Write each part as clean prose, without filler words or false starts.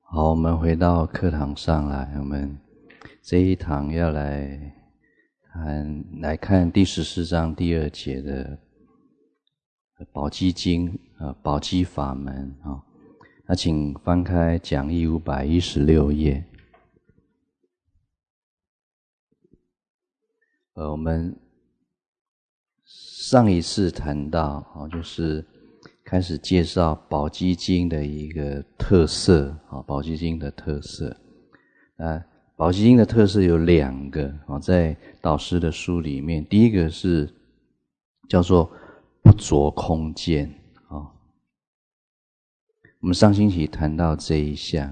好，我们回到课堂上来，我们这一堂要来看第14章第2节的宝积经宝积法门啊。那请翻开讲义516页。我们上一次谈到就是开始介绍宝积经的一个特色宝积经的特色。宝积经的特色有2个在导师的书里面，第一个是叫做不着空见我们上星期谈到这一项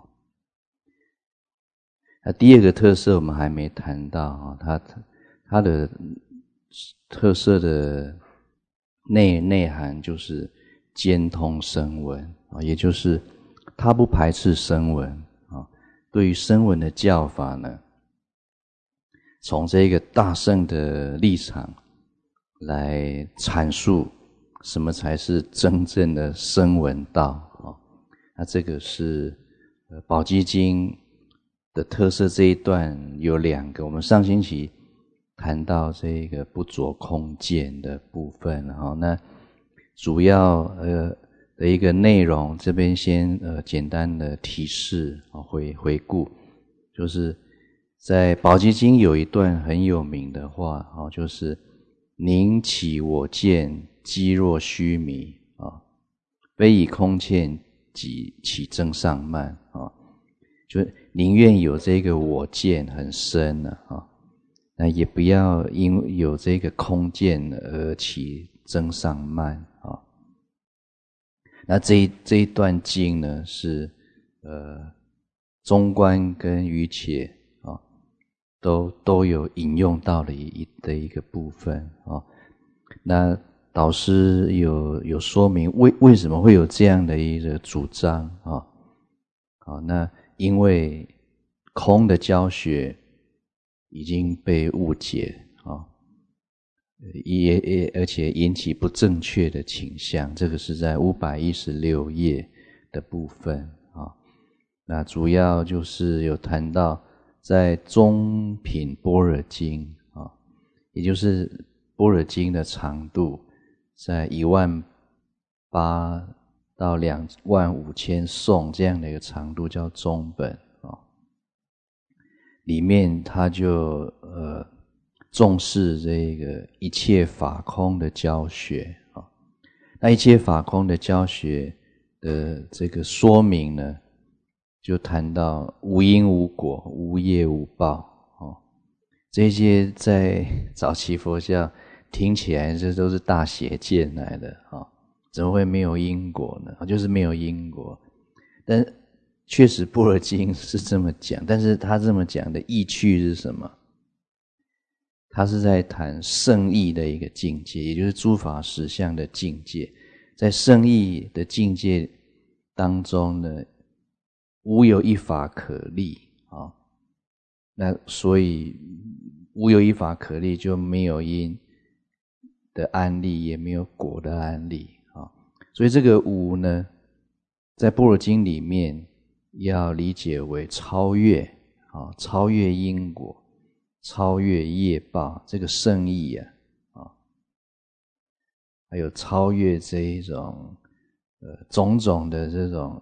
第二个特色我们还没谈到它的特色的内涵就是兼通声闻也就是它不排斥声闻对于声闻的教法呢，从这个大乘的立场来阐述什么才是真正的声闻道那这个是宝积经的特色。这一段有2个，我们上星期谈到这个不着空见的部分那主要的一个内容，这边先简单的提示回顾，就是在宝积经有一段很有名的话就是宁起我见积若须弥非以空见即起增上慢就宁愿有这个我见很深那也不要因有这个空见而起增上慢那这一段经呢是中观跟瑜伽都有引用到的一个部分那导师有说明为什么会有这样的一个主张那因为空的教学已经被误解而且引起不正确的倾向，这个是在516页的部分那主要就是有谈到在中品般若经也就是般若经的长度在18000到25000颂这样的一个长度叫中本里面他就重视这个一切法空的教学那一切法空的教学的这个说明呢，就谈到无因无果、无业无报这些在早期佛教听起来这都是大邪见来的怎么会没有因果呢？就是没有因果。但确实般若经是这么讲，但是他这么讲的意趣是什么？他是在谈圣义的一个境界，也就是诸法实相的境界。在圣义的境界当中呢，无有一法可立那所以无有一法可立，就没有因的安立，也没有果的安立所以这个无呢，在般若经里面要理解为超越超越因果，超越业报，这个圣义还有超越这一种种种的这种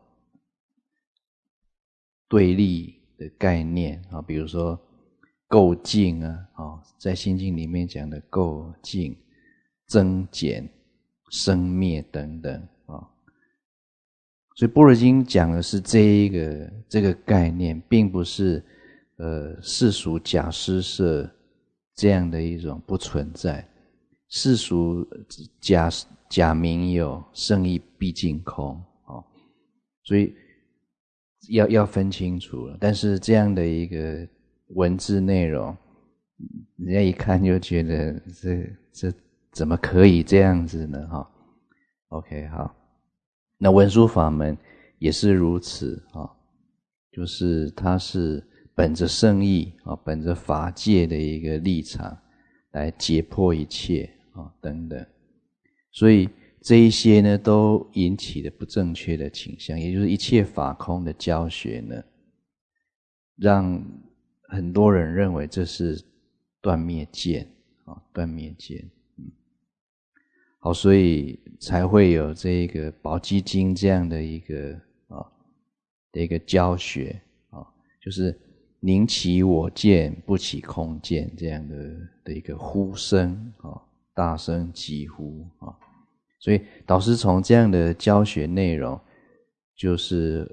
对立的概念比如说垢净在心经里面讲的垢净、增减、生灭等等所以般若经讲的是这个概念，并不是世俗假施设这样的一种不存在。世俗假名有，圣义毕竟空所以要分清楚了。但是这样的一个文字内容，人家一看就觉得这怎么可以这样子呢OK 好，那文殊法门也是如此就是它是本着圣义本着法界的一个立场来解破一切等等。所以这一些呢都引起了不正确的倾向，也就是一切法空的教学呢，让很多人认为这是断灭见啊，断灭见。好，所以才会有这个宝积经这样的一个教学啊，就是宁起我见，不起空见这样的一个呼声啊，大声疾呼啊。所以导师从这样的教学内容，就是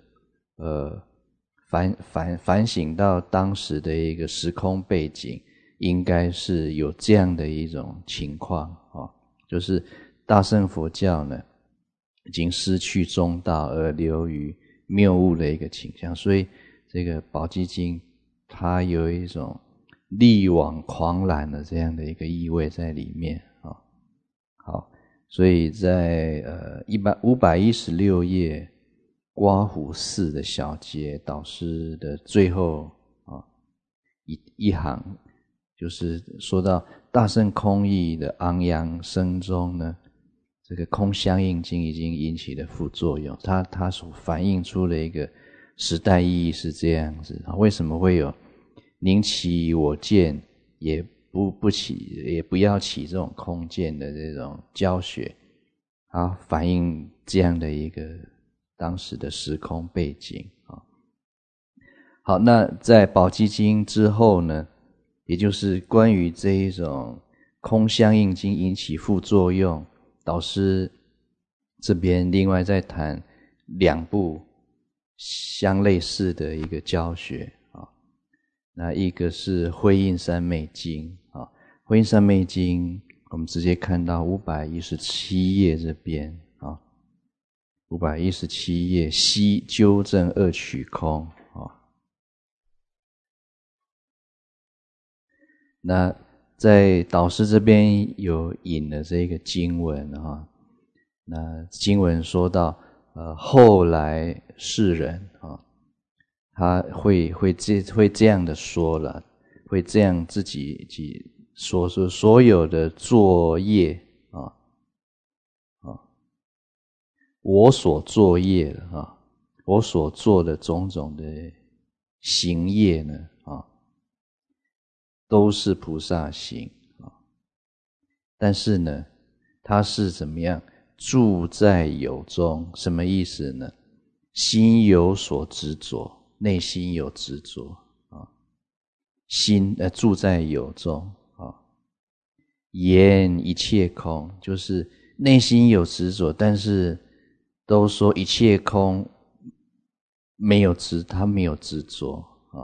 反省到当时的一个时空背景，应该是有这样的一种情况啊，就是大乘佛教呢已经失去中道而流于谬误的一个倾向，所以这个宝积经它有一种力挽狂澜的这样的一个意味在里面啊。好，所以在516页刮胡寺的小节，导师的最后一行，就是说到大乘空义的昂扬声中呢，这个空相应经已经引起了副作用，它所反映出的一个时代意义是这样子。为什么会有宁起我见，也不要起这种空见的这种教学，反映这样的一个当时的时空背景啊。好，那在宝积经之后呢，也就是关于这一种空相应经引起副作用，导师这边另外再谈2部相类似的一个教学啊。那一个是慧印三昧经啊，慧印三昧经我们直接看到517页这边啊，517页悉纠正二取空啊。那在导师这边有引了这个经文啊，那经文说到后来世人啊，他会这样的说了，会这样自己说所有的作业我所作业的我所做的种种的行业呢都是菩萨行但是呢，它是怎么样住在有中？什么意思呢？心有所执着，内心有执着心住在有中言一切空，就是内心有执着，但是都说一切空，他没有执着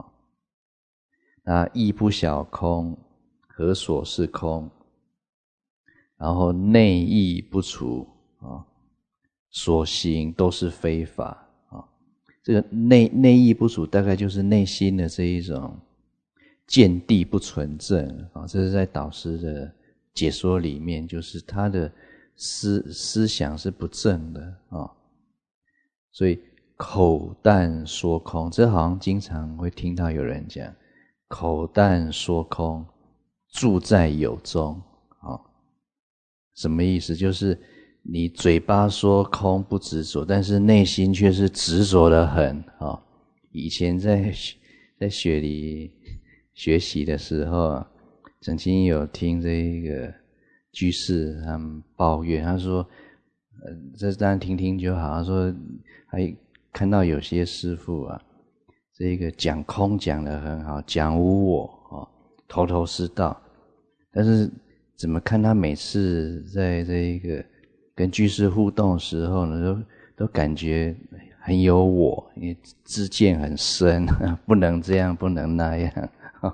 那亦不晓空，何所是空？然后内亦不除所行都是非法这个内亦不除，大概就是内心的这一种见地不纯正这是在导师的解说里面，就是他的思想是不正的所以口淡说空，这好像经常会听到有人讲口淡说空，住在有中什么意思？就是你嘴巴说空不执着，但是内心却是执着得很以前在学里学习的时候曾经有听这个居士他们抱怨，他说这当然听听就好，他说还看到有些师父这个讲空讲得很好，讲无我头头是道，但是怎么看他每次在这个跟居士互动的时候呢，都感觉很有我，因为知见很深，不能这样，不能那样。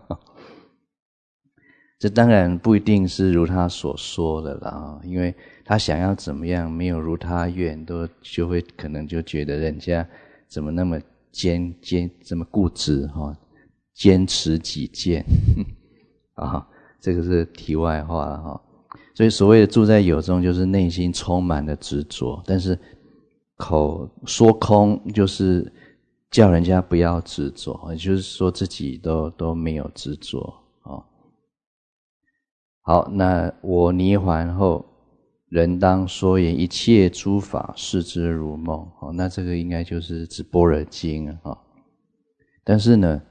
这当然不一定是如他所说的啦，因为他想要怎么样，没有如他愿，就会可能就觉得人家怎么那么这么固执坚持己见这个是题外话了所以所谓的住在有中，就是内心充满了执着，但是口说空，就是叫人家不要执着，也就是说自己都没有执着好，那我涅槃后， 人当说言一切诸法视之如梦。那这个应该就是指般若经啊。但是呢，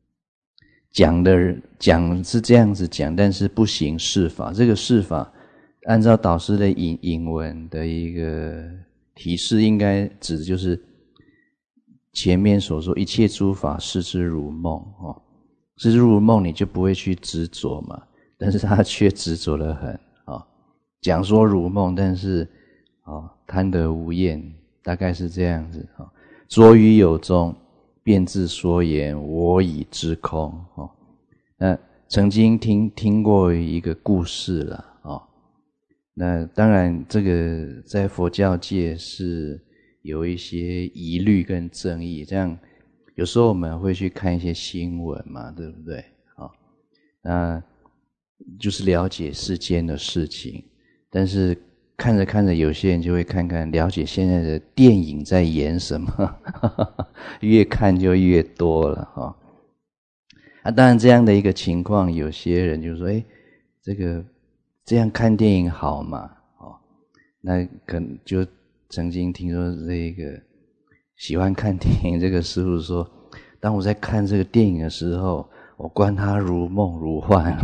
讲是这样子讲，但是不行释法。这个释法按照导师的引文的一个提示，应该指的就是前面所说一切诸法视之如梦。视之如梦，你就不会去执着嘛，但是他却执着得很。讲说如梦，但是贪得无厌，大概是这样子。着于有中，便自说言我已知空。那曾经听过一个故事了。那当然这个在佛教界是有一些疑虑跟争议，这样有时候我们会去看一些新闻嘛，对不对？那就是了解世间的事情，但是看着看着，有些人就会看看了解现在的电影在演什么，越看就越多了。当然这样的一个情况，有些人就说这个这样看电影好嘛？那可能就曾经听说这个喜欢看电影这个师父说，当我在看这个电影的时候，我观它如梦如幻。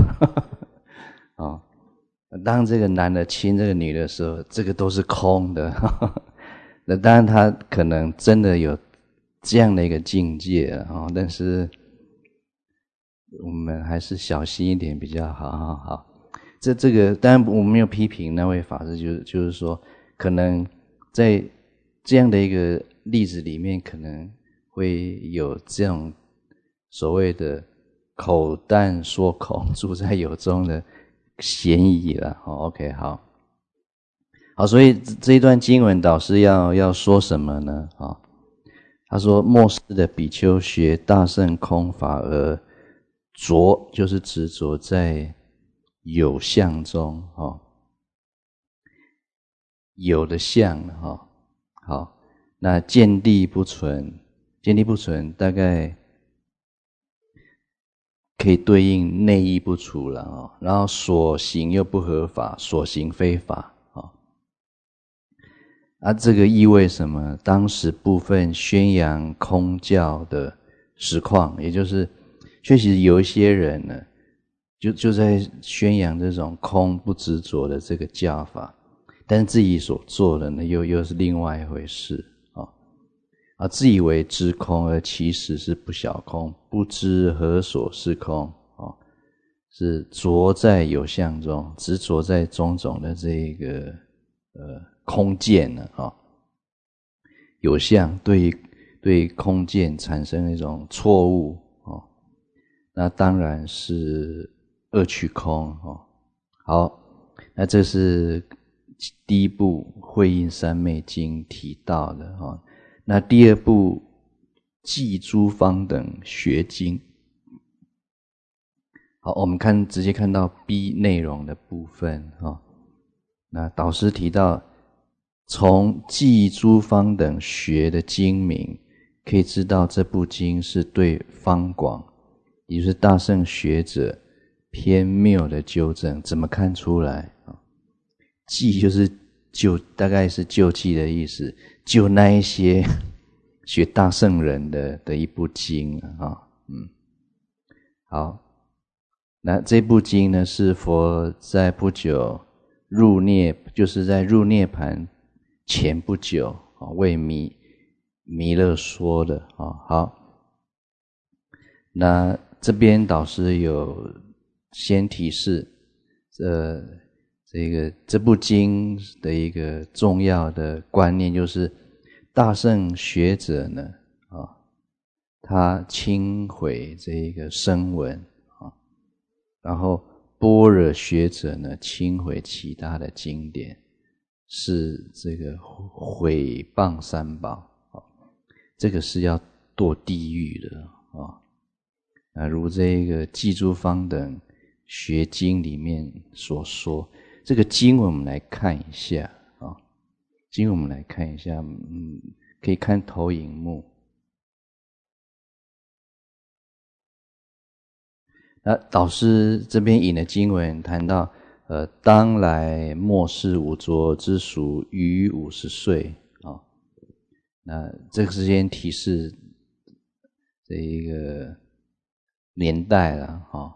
当这个男的亲这个女的时候，这个都是空的。那当然他可能真的有这样的一个境界，但是我们还是小心一点比较好。这个当然我没有批评那位法师，就是说可能在这样的一个例子里面，可能会有这种所谓的口淡说空，住在有中的嫌疑了。OK， 好，所以这一段经文导师要说什么呢？他说末世的比丘学大乘空法而着，就是执着在有相中，有的相。好，那见地不存，大概可以对应内意不除了。然后所行又不合法，所行非法。这个意味什么？当时部分宣扬空教的实况，也就是确实有一些人呢，就在宣扬这种空不执着的这个教法，但是自己所做的呢，又是另外一回事。自以为知空，而其实是不晓空，不知何所是空。是着在有相中，执着在种种的这个空见了。有相对空见产生一种错误。那当然是恶趣空。好，那这是第一部慧印三昧经提到的。那第二部记诸方等学经。好，我们直接看到 B 内容的部分。那导师提到，从记诸方等学的经名，可以知道这部经是对方广，也就是大乘学者偏谬的纠正。怎么看出来？记就是大概是救济的意思，救那一些学大乘人的一部经。好，那这部经呢，是佛在不久就是在入涅盘前不久为弥勒说的。好，那这边导师有先提示这部经的一个重要的观念，就是大乘学者呢他轻毁这个声闻，然后般若学者呢轻毁其他的经典，是这个毁谤三宝。这个是要堕地狱的。如这个记诸方等学经里面所说，这个经文我们来看一下。可以看投影幕。那导师这边引的经文谈到当来末世无着之属逾50岁啊。那这个时间提示这一个年代了啊。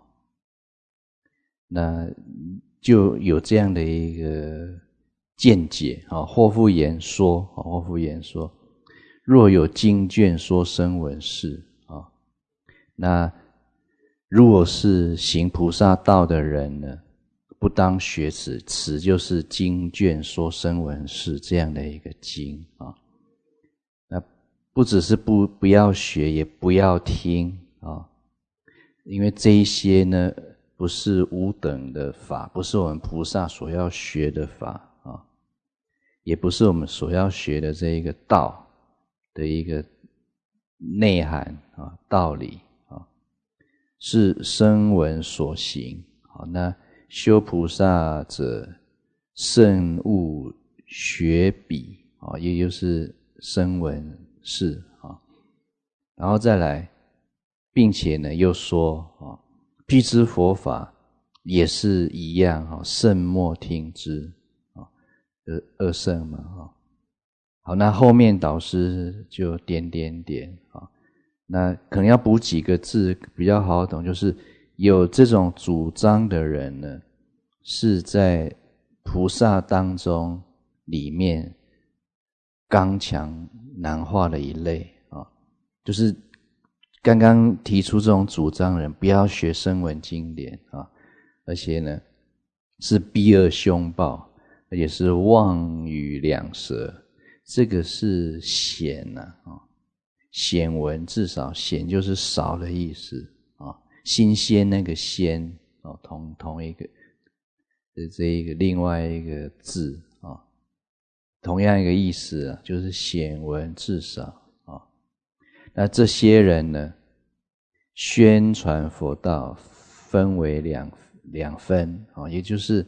那就有这样的一个见解啊。霍夫言说，若有经卷说声闻事啊，那如果是行菩萨道的人呢，不当学此，此就是经卷说声闻事这样的一个经啊。那不只是不要学，也不要听啊，因为这一些呢不是无等的法，不是我们菩萨所要学的法啊，也不是我们所要学的这一个道的一个内涵啊，道理啊，是声闻所行。好，那修菩萨者慎勿学彼啊，也就是声闻事啊。然后再来，并且呢又说啊，辟支佛法也是一样啊，慎莫听之啊，二圣嘛啊。好，那后面导师就点啊，那可能要补几个字比较好懂，就是有这种主张的人呢，是在菩萨当中里面刚强难化的一类啊，就是刚刚提出这种主张的人，不要学声闻经典啊，而且呢是逼恶凶暴，而且是妄语两舌，这个是显啊，显闻，至少显就是少的意思啊，新鲜那个鲜啊，同一个这一个另外一个字啊，同样一个意思啊，就是显闻至少啊。那这些人呢，宣传佛道分为两分啊，也就是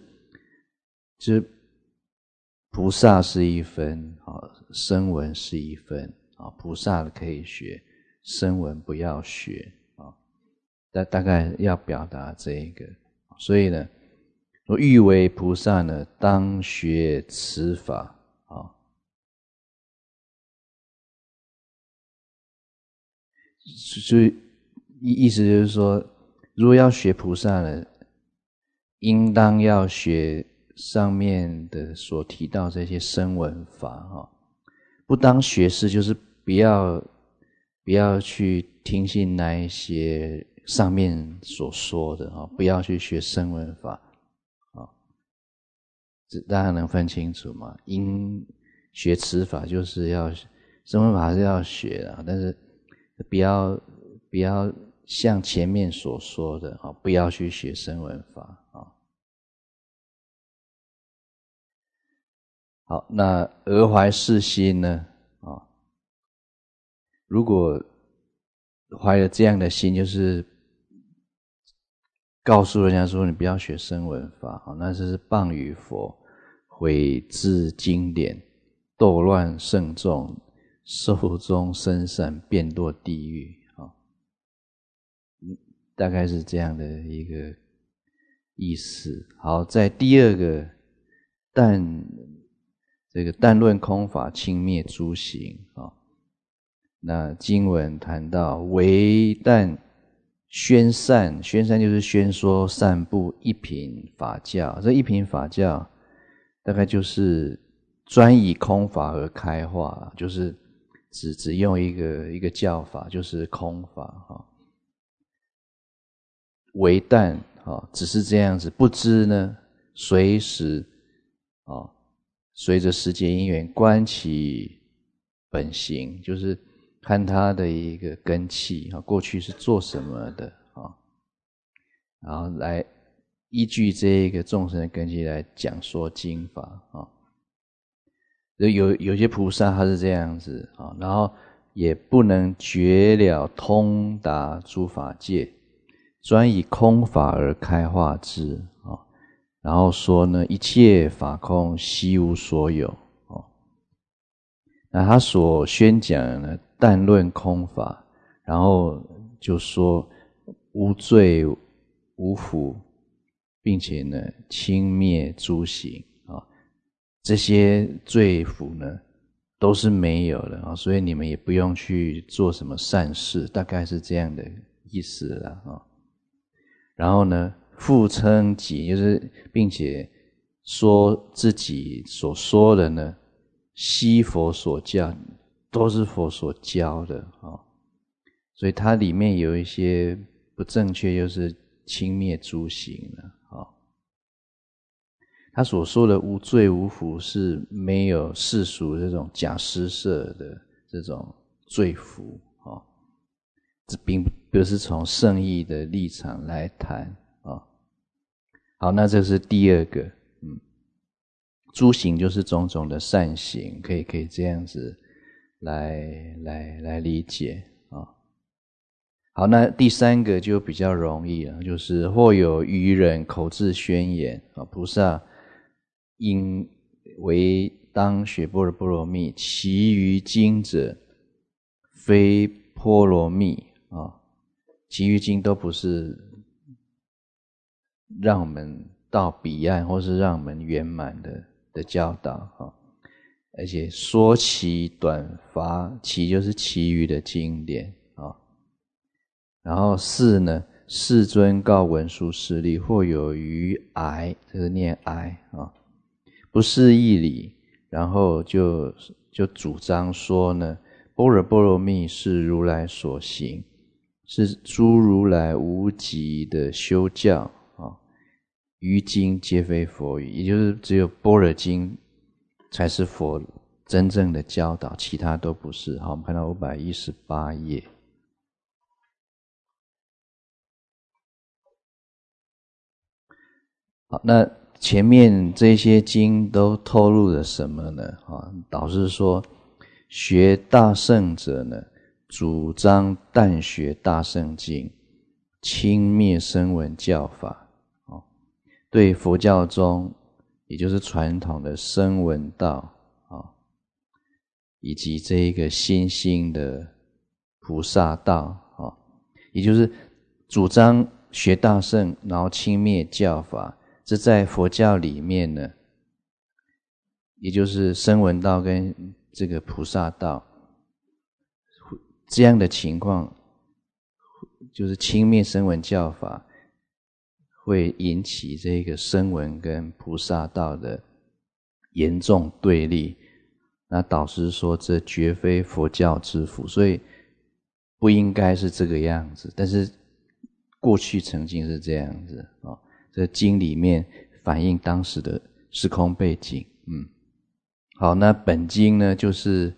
菩萨是一分啊，声闻是一分啊，菩萨可以学，声闻不要学啊。大概要表达这一个，所以呢，说欲为菩萨呢，当学此法啊。所以意思就是说，如果要学菩萨呢，应当要学上面的所提到这些声闻法啊。不当学士，就是不要去听信那一些上面所说的啊，不要去学声闻法啊。这大家能分清楚吗？应学此法，就是要声闻法是要学的，但是不要像前面所说的啊，不要去学声闻法啊。好，那而怀是心呢？啊，如果怀了这样的心，就是告诉人家说你不要学声闻法，那是谤于佛，毁自经典，斗乱圣众，寿终生善，变堕地狱啊，大概是这样的一个意思。好，在第二个但论空法，轻灭诸行啊。那经文谈到唯但宣善就是宣说散布一品法教，这一品法教大概就是专以空法而开化，就是只用一个教法，就是空法哈。唯但只是这样子，不知呢随时随着时节因缘观其本行，就是看他的一个根器过去是做什么的然后来依据这一个众生的根器来讲说经法有些菩萨他是这样子然后也不能觉了通达诸法界，专以空法而开化之然后说呢，一切法空，悉无所有那他所宣讲的呢，但论空法，然后就说无罪无福， 并且呢轻灭诸行啊，这些罪福呢都是没有了啊，所以你们也不用去做什么善事，大概是这样的意思了啊。然后呢，复称己，就是并且说自己所说的呢，悉佛所教，都是佛所教的啊。所以它里面有一些不正确，就是轻灭诸行了啊。他所说的无罪无福，是没有世俗这种假施舍的这种罪福啊。这并不是从圣义的立场来谈啊。好，那这是第二个，诸行就是种种的善行，可以这样子来理解啊。好，那第三个就比较容易了，就是或有愚人口自宣言啊，菩萨应为当学般若波罗蜜，其余经者非波罗蜜啊，其余经都不是让我们到彼岸或是让我们圆满的教导啊。而且说其短乏，其就是其余的经典啊。然后四呢，世尊告文殊师利，或有于哀，这个念哀啊，不是义理，然后就主张说呢，般若波罗蜜是如来所行，是诸如来无极的修教啊，余经皆非佛语，也就是只有般若经才是佛真正的教导，其他都不是。好，我们看到518页。好，那前面这些经都透露了什么呢？导师说，学大乘者呢，主张但学大乘经，轻蔑声闻教法，对佛教中也就是传统的声闻道以及这一个新兴的菩萨道也就是主张学大乘，然后轻蔑教法。这在佛教里面呢，也就是声闻道跟这个菩萨道这样的情况，就是轻蔑声闻教法，会引起这个声闻跟菩萨道的严重对立。那导师说，这绝非佛教之福，所以不应该是这个样子。但是过去曾经是这样子这经里面反映当时的时空背景。好，那本经呢，就是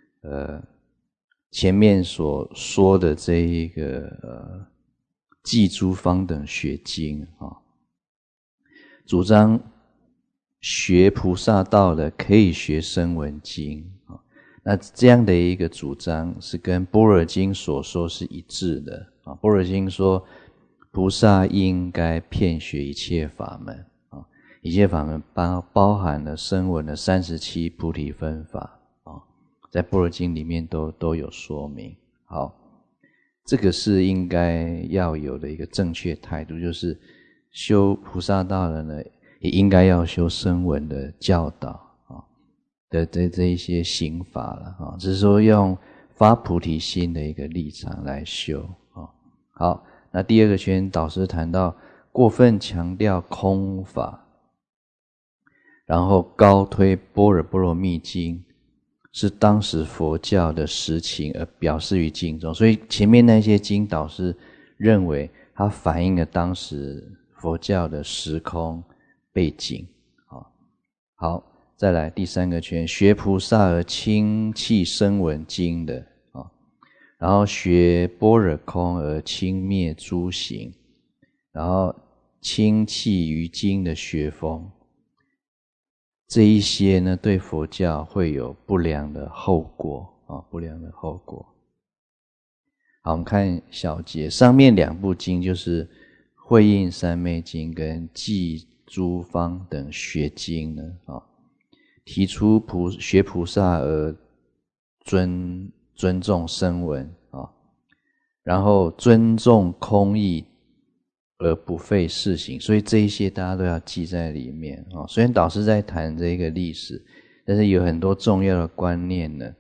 前面所说的这一个记诸方等学经主张学菩萨道的可以学声闻经那这样的一个主张是跟般若经所说是一致的般若经说菩萨应该遍学一切法门一切法门包含了声闻的37菩提分法在般若经里面都有说明。好，这个是应该要有的一个正确态度，就是修菩萨道的呢，也应该要修声闻的教导的这一些行法了只是说用发菩提心的一个立场来修好，那第二个圈导师谈到过分强调空法，然后高推般若波罗蜜经是当时佛教的实情而表示于经中，所以前面那些经导师认为它反映了当时佛教的时空背景好，再来第三个圈，学菩萨而轻弃声闻经的然后学般若空而轻蔑诸行，然后轻弃于经的学风，这一些呢，对佛教会有不良的后果不良的后果。好，我们看小节，上面两部经就是慧印三昧经跟记诸方等学经呢提出学菩萨而尊重声闻然后尊重空义而不废世行，所以这一些大家都要记在里面啊。虽然导师在谈这个历史，但是有很多重要的观念呢，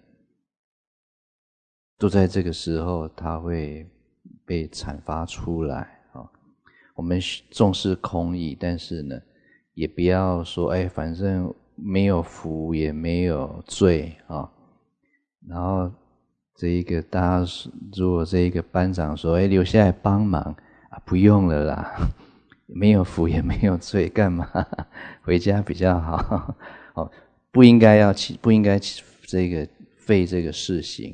都在这个时候它会被阐发出来啊。我们重视空义，但是呢，也不要说反正没有福也没有罪啊。然后这一个大家如果这一个班长说留下来帮忙不用了啦，没有福也没有罪，干嘛回家比较好不应该这个废这个世行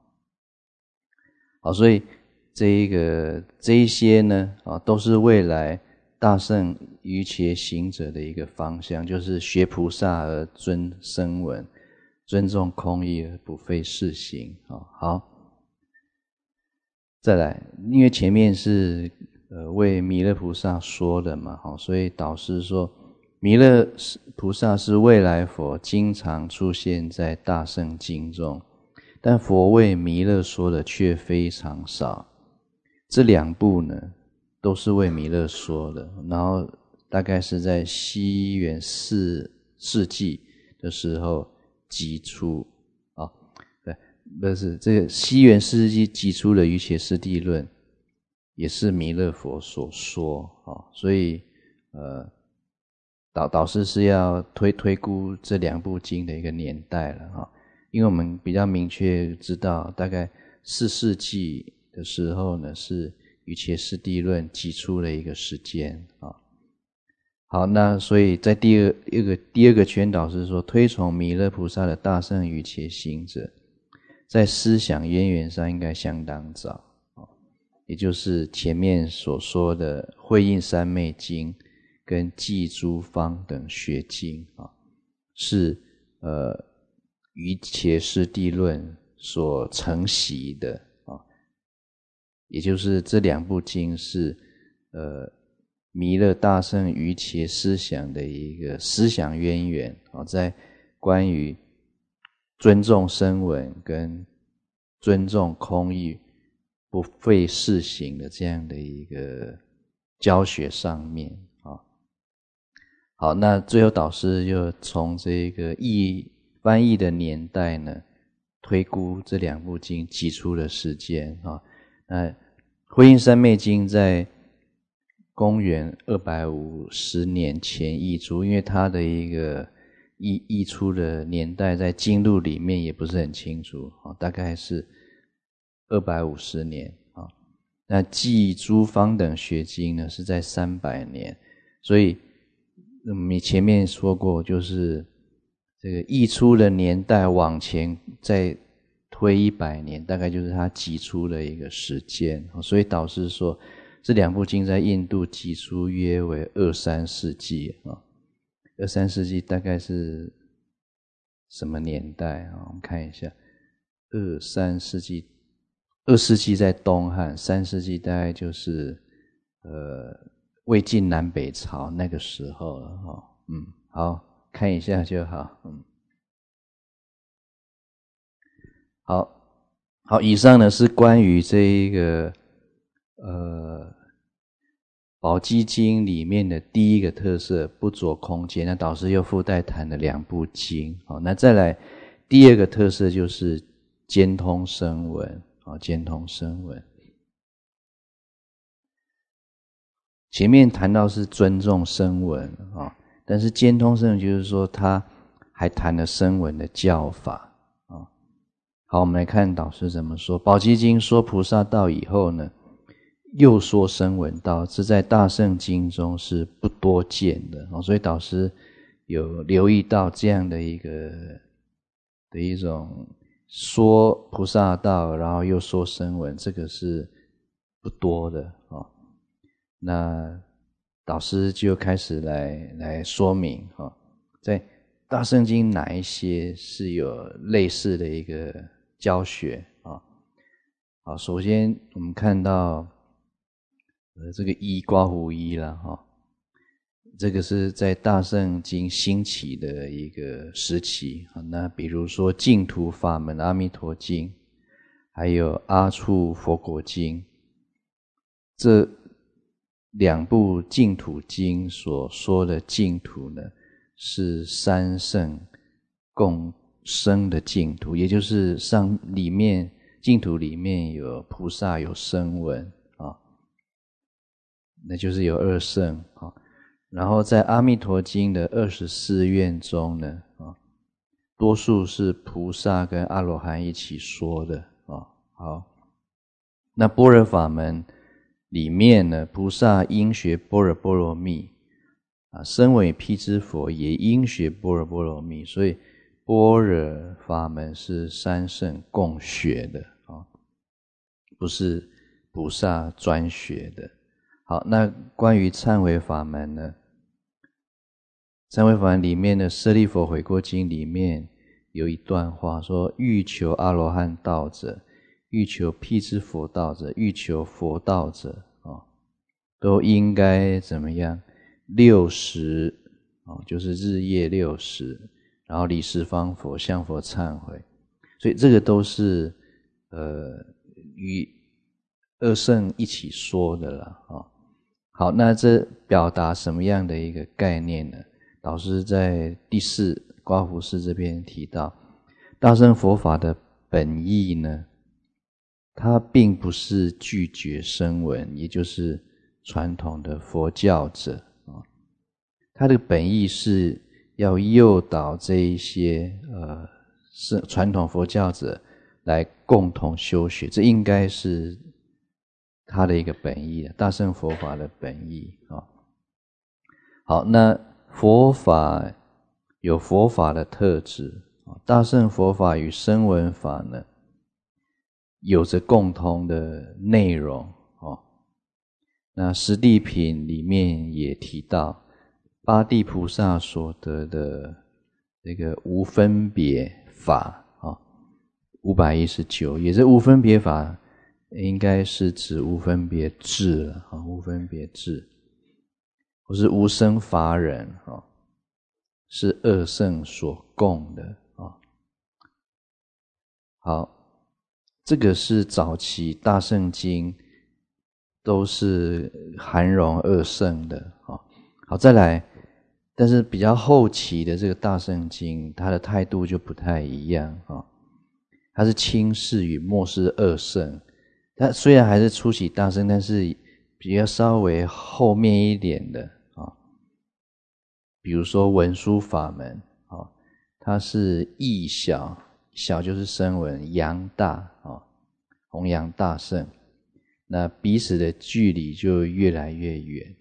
好，所以这一些呢都是未来大圣瑜伽行者的一个方向，就是学菩萨而尊声闻，尊重空义而不废世行好，再来，因为前面是为弥勒菩萨说的嘛所以导师说弥勒菩萨是未来佛，经常出现在大圣经中，但佛为弥勒说的却非常少。这两部呢都是为弥勒说的，然后大概是在西元4世纪的时候集出不是这个西元4世纪集出的《瑜伽师地论》，也是弥勒佛所说所以导师是要推估这两部经的一个年代了因为我们比较明确知道，大概4世纪的时候呢，是《瑜伽师地论》集出的一个时间好，那所以在第二个圈导师说，推崇弥勒菩萨的大圣瑜伽行者，在思想渊源上应该相当早也就是前面所说的《慧印三昧经》跟《记诸方》等学经是瑜伽师地论所承袭的也就是这两部经是弥勒大圣瑜伽思想的一个思想渊源在关于尊重声闻跟尊重空义不废世行的这样的一个教学上面好，那最后导师就从这个翻译的年代呢，推估这两部经集出的时间那慧印三昧经在公元250年前译出，因为它的一个译出的年代在经录里面也不是很清楚大概是250年那记诸方等学经呢是在300年，所以你前面说过，就是这个译出的年代往前再推100年，大概就是它集出的一个时间所以导师说这两部经在印度集出约为2-3世纪2-3世纪大概是什么年代我们看一下2-3世纪2世纪在东汉，3世纪大概就是魏晋南北朝那个时候了好，看一下就好好，以上呢是关于这一个宝积经里面的第一个特色不着空间，那导师又附带谈了两部经那再来第二个特色就是兼通声闻兼通声闻。前面谈到是尊重声闻但是兼通声闻就是说他还谈了声闻的教法好，我们来看导师怎么说。宝积经说菩萨道以后呢，又说声闻道，这在大圣经中是不多见的所以导师有留意到这样的一种说菩萨道然后又说声闻，这个是不多的那导师就开始来说明在大圣经哪一些是有类似的一个教学好，首先我们看到这个刮胡啦这个是在大圣经兴起的一个时期那比如说净土法门阿弥陀经，还有阿处佛果经， 两部净土经所说的净土呢，是三圣共生的净土，也就是净土里面有菩萨有声闻那就是有二圣然后在阿弥陀经的24愿中呢多数是菩萨跟阿罗汉一起说的好，那般若法门里面呢，菩萨应学般若波罗蜜声闻辟支佛也应学般若波罗蜜，所以般若法门是三圣共学的不是菩萨专学的。好，那关于忏悔法门呢，忏悔法门里面的舍利弗悔过经里面有一段话说，欲求阿罗汉道者，欲求辟支佛道者，欲求佛道者都应该怎么样？60就是日夜60，然后礼十方佛向佛忏悔，所以这个都是与二圣一起说的啦好，那这表达什么样的一个概念呢？导师在第4刮胡式这边提到，大乘佛法的本意呢，它并不是拒绝声闻，也就是传统的佛教者它的本意是要诱导这一些传统佛教者来共同修学，这应该是它的一个本意大乘佛法的本意好，那佛法有佛法的特质大乘佛法与声闻法呢有着共同的内容那十地品里面也提到八地菩萨所得的这个无分别法519，也是无分别法应该是指无分别智了无分别智或是无生法忍是二圣所供的好，这个是早期大乘经都是含容二圣的好，再来但是比较后期的这个大乘经它的态度就不太一样它是轻视与漠视二圣，它虽然还是初期大乘，但是比较稍微后面一点的比如说文殊法门它是义小，小就是声闻，扬大弘扬大乘，那彼此的距离就越来越远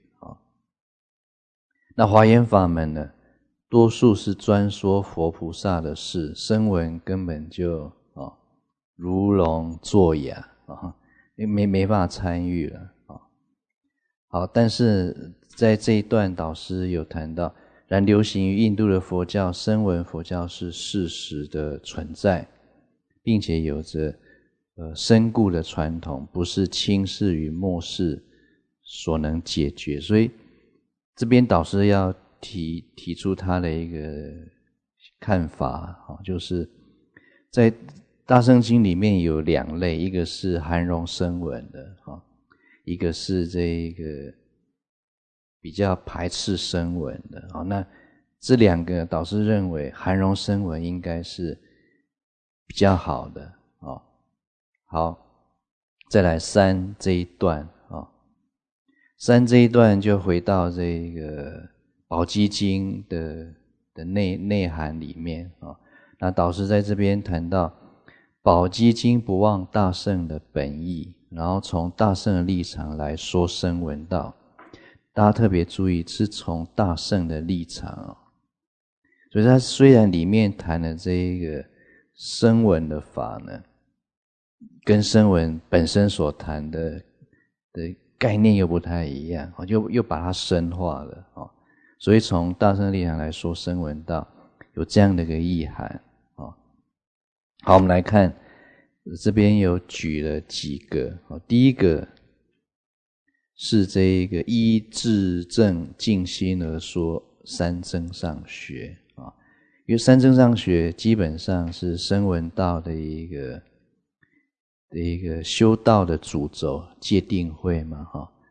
那华严法门呢，多数是专说佛菩萨的事，声闻根本就如聋作哑没办法参与了好，但是在这一段导师有谈到，然流行于印度的佛教声闻佛教是事实的存在，并且有着深固的传统，不是轻视与漠视所能解决，所以这边导师要提出他的一个看法就是在大乘经里面有2类，一个是含容声闻的一个是这个比较排斥声闻的那这2个导师认为含容声闻应该是比较好的好，再来3这一段3这一段就回到这个宝积经的内涵里面那导师在这边谈到宝积经不忘大乘的本意，然后从大乘的立场来说声闻道，大家特别注意是从大乘的立场所以它虽然里面谈的这一个声闻的法呢，跟声闻本身所谈的概念又不太一样又把它深化了所以从大乘立场来说声闻道有这样的一个意涵好，我们来看这边有举了几个第一个是这一个依智正静心而说三增上学因为三增上学基本上是声闻道的一个修道的主轴戒定慧嘛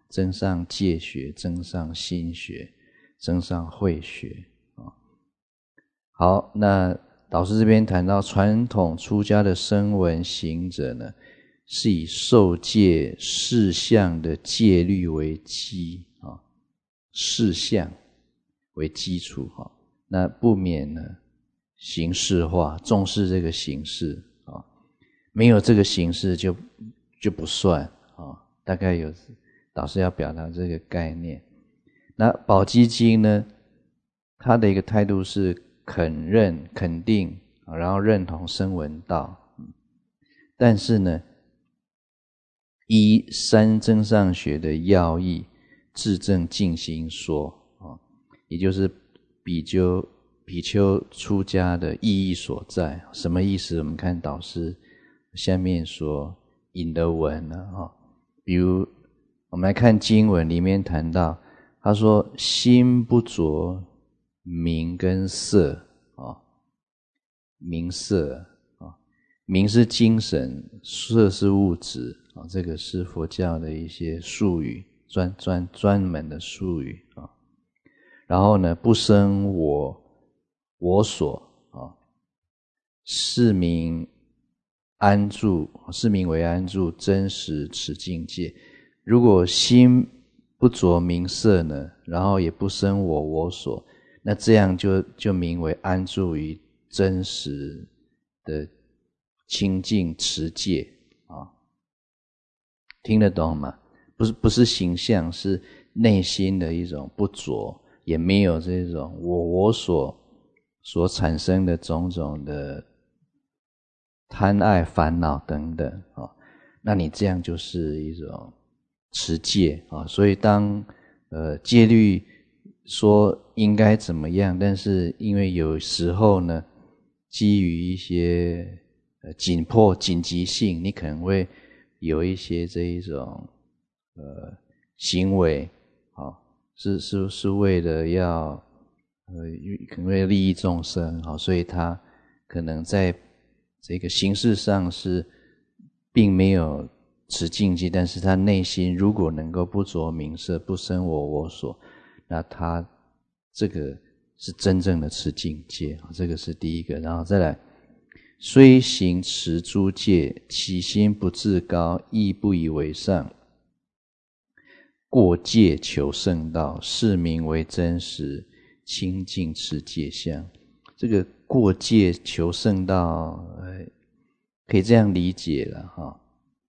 增上戒学，增上心学，增上慧学啊。好，那导师这边谈到传统出家的声闻行者呢，是以受戒事项的戒律为基啊，事项为基础哈。那不免呢形式化，重视这个形式啊，没有这个形式就不算啊。大概有导师要表达这个概念。那宝积经呢，他的一个态度是肯定，然后认同声闻道，但是呢，依三增上学的要义，自证净心说啊，也就是比丘出家的意义所在。什么意思？我们看导师下面所引的文啊，比如我们来看经文里面谈到，他说心不着名跟色啊，名色啊，名是精神，色是物质啊，这个是佛教的一些术语，专门的术语啊。然后呢，不生我所啊，是名安住，是名为安住，真实持境界。如果心不着名色呢，然后也不生我所，那这样就名为安住于真实的清净持戒啊。听得懂吗？不是形象，是内心的一种不着，也没有这种我所产生的种种的贪爱烦恼等等啊。那你这样就是一种持戒啊。所以当戒律说应该怎么样，但是因为有时候呢，基于一些紧迫紧急性，你可能会有一些这一种行为啊，是为了要可能为了利益众生啊，所以他可能在这个形式上是并没有持境界，但是他内心如果能够不着名色，不生我所，那他这个是真正的持境界，这个是第一个。然后再来，虽行持诸戒，其心不自高，亦不以为上，过戒求圣道，是名为真实清净持戒相。这个过戒求圣道，可以这样理解了哈。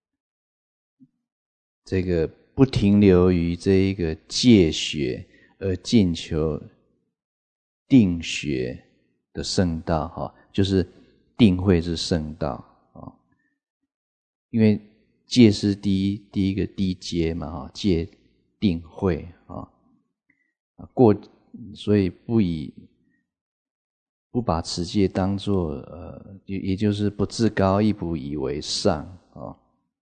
这个不停留于这一个戒学，而进求定学的圣道哈，就是定慧之圣道啊。因为戒是第一个低阶嘛哈，戒定慧啊，所以不把持戒当作也就是不自高，亦不以为上啊。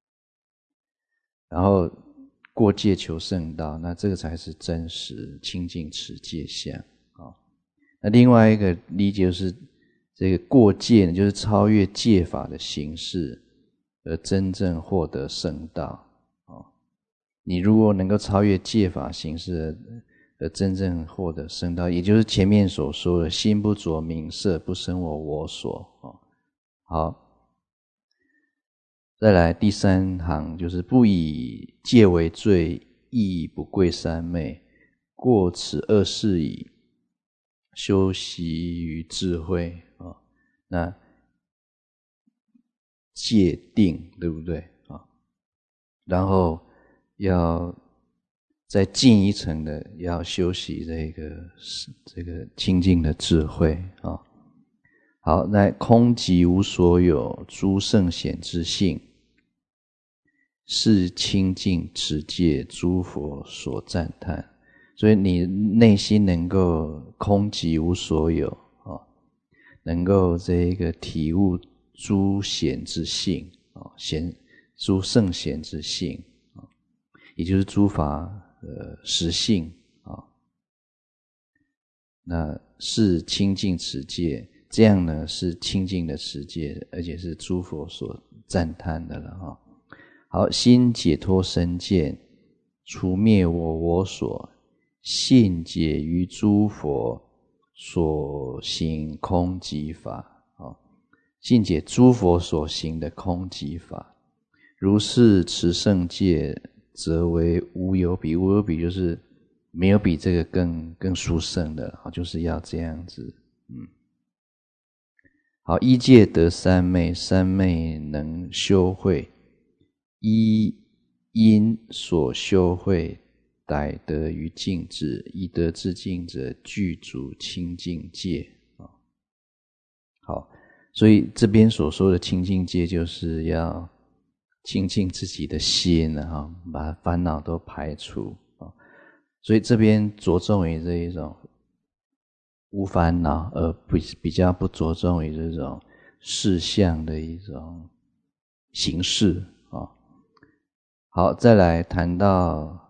然后过戒求圣道，那这个才是真实清净持戒相啊。那另外一个理解就是这个过戒呢，就是超越戒法的形式，而真正获得圣道啊。你如果能够超越戒法形式而真正获得圣道，也就是前面所说的心不着名色，不生我所啊。好。再来第三行，就是不以戒为罪，亦不贵三昧，过此二事矣，修习于智慧啊。那戒定对不对啊？然后要再进一层的，要修习这个清净的智慧啊。好，那空寂无所有，诸圣显之性，是清净持戒诸佛所赞叹。所以你内心能够空寂无所有啊，能够这个体悟诸显之性啊，诸圣显之性啊，也就是诸法实性啊。那是清净持戒，这样呢是清净的持戒，而且是诸佛所赞叹的了哈。好，心解脱身见， 除灭我所，信解于诸佛所行空寂法。信解诸佛所行的空寂法，如是持圣戒，则为无有比。无有比就是没有比这个更殊胜的，就是要这样子。好，一戒得三昧，三昧能修慧，依因所修慧，逮得于净智，依得自净者，具足清净戒。好，所以这边所说的清净戒，就是要清净自己的心，把烦恼都排除。所以这边着重于这一种无烦恼，而比较不着重于这种事相的一种形式。好，再来谈到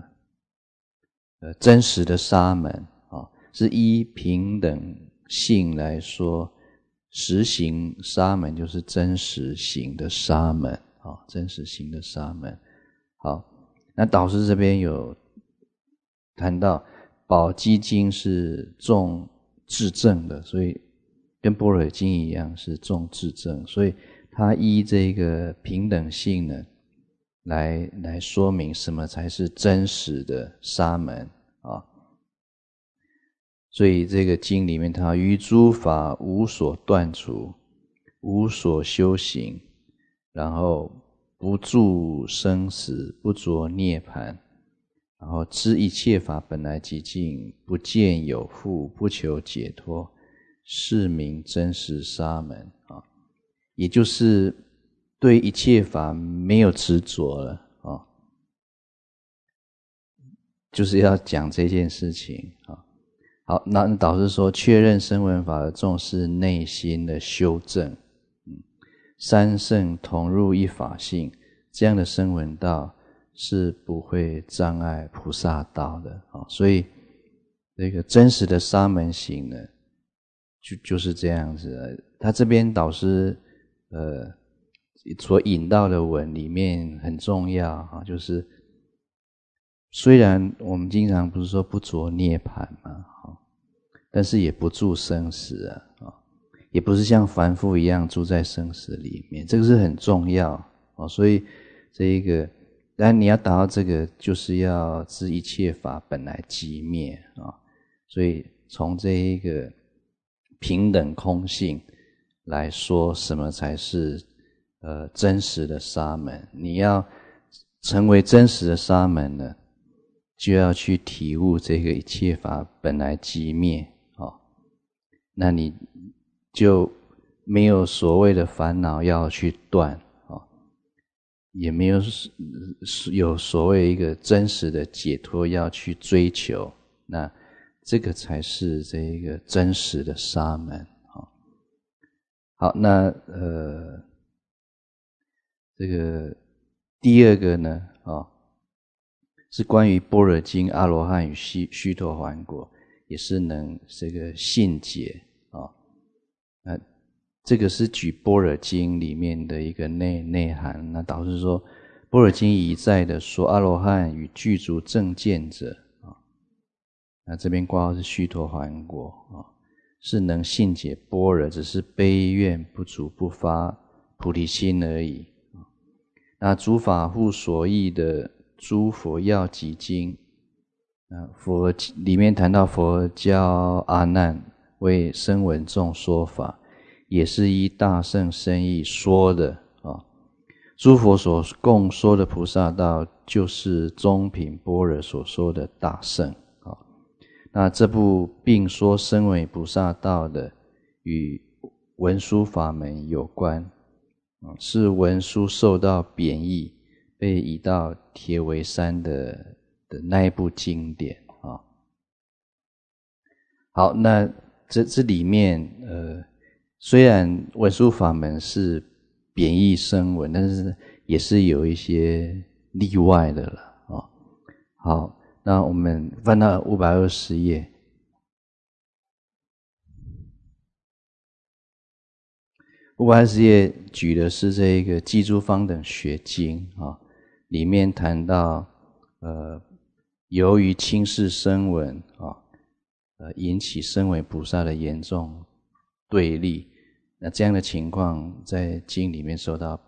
真实的沙门，是依平等性来说，实行沙门就是真实行的沙门，真实行的沙门。好，那导师这边有谈到宝积经是重智证的，所以跟般若经一样是重智证，所以他依这个平等性呢来说明什么才是真实的沙门。所以这个经里面它于诸法无所断除，无所修行，然后不住生死，不着涅槃，然后知一切法本来寂静，不见有复，不求解脱，是名真实沙门。也就是对一切法没有执着了，就是要讲这件事情。好，那导师说，确认声闻法而重视内心的修正，三圣同入一法性，这样的声闻道是不会障碍菩萨道的。所以这个真实的沙门行呢，就是这样子。他这边导师所引到的文里面很重要，就是虽然我们经常不是说不着涅槃嘛，但是也不住生死也不是像凡夫一样住在生死里面，这个是很重要。所以这一个当然你要达到这个，就是要知一切法本来寂灭。所以从这一个平等空性来说，什么才是真实的沙门。你要成为真实的沙门呢，就要去体悟这个一切法本来寂灭。那你就没有所谓的烦恼要去断，也没有所谓一个真实的解脱要去追求，那这个才是这个真实的沙门。好，那这个第二个呢，是关于般若经阿罗汉与须陀洹果，也是能这个信解。这个是举般若经里面的一个内涵。那导师说，般若经一再的说阿罗汉与具足正见者，那这边挂号是须陀洹果，是能信解般若，只是悲愿不足，不发菩提心而已。那诸法护所译的诸佛要集经，佛里面谈到佛教阿难为声闻众说法，也是依大乘深义说的。诸佛所共说的菩萨道，就是中品般若所说的大乘。那这部并说声闻与菩萨道的与文殊法门有关，是文殊受到贬义，被移到铁围山的那一部经典。好，那这里面虽然文殊法门是贬义声闻，但是也是有一些例外的了。好，那我们翻到520页。520页举的是这个《济诸方等学经里面谈到由于轻视声闻引起声闻菩萨的严重对立，那这样的情况在经里面受到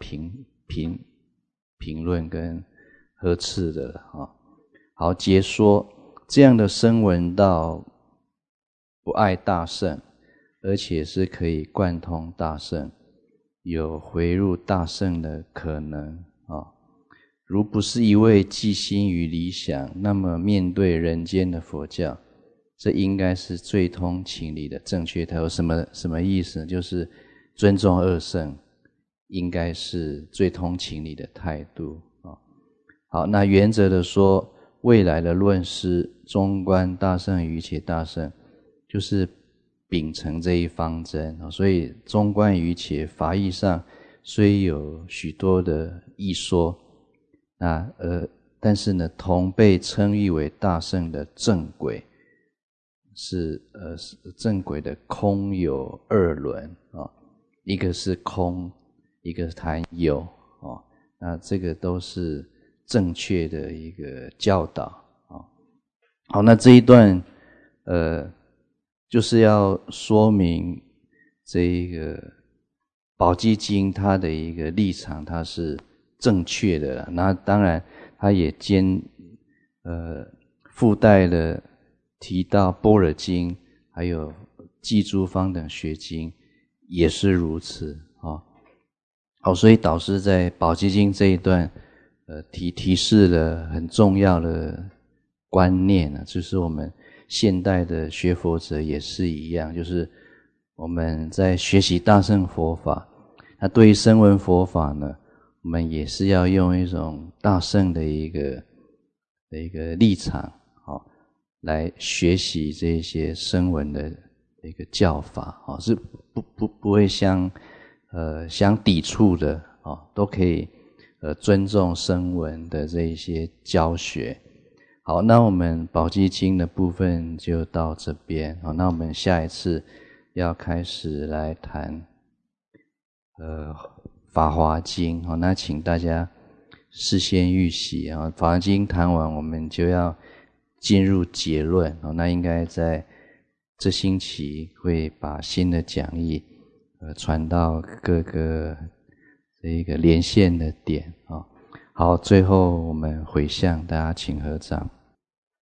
评论跟呵斥的好，解说这样的声闻道不爱大乘，而且是可以贯通大乘，有回入大乘的可能如不是一味寄心于理想，那么面对人间的佛教，这应该是最通情理的正确态度。什么意思呢？就是尊重二乘应该是最通情理的态度好，那原则的说，未来的论师中观大乘与一切大乘，就是秉承这一方针所以中观于一切法义上虽有许多的义说，但是呢，同被称誉为大乘的正轨是正轨的空有二轮一个是空，一个是谈有那这个都是正确的一个教导好，那这一段就是要说明这一个宝积经它的一个立场，它是正确的那当然它也附带了提到般若经还有记诸方等学经也是如此好，所以导师在宝积经这一段提示了很重要的观念就是我们现代的学佛者也是一样，就是我们在学习大乘佛法，那对于声闻佛法呢，我们也是要用一种大乘的一个立场来学习这些声闻的一个教法是不会相抵触的都可以尊重声闻的这一些教学。好，那我们宝积经的部分就到这边那我们下一次要开始来谈法华经那请大家事先预习法华经谈完我们就要进入结论那应该在这星期会把新的讲义传到各个这个连线的点好，最后我们回向，大家请合掌。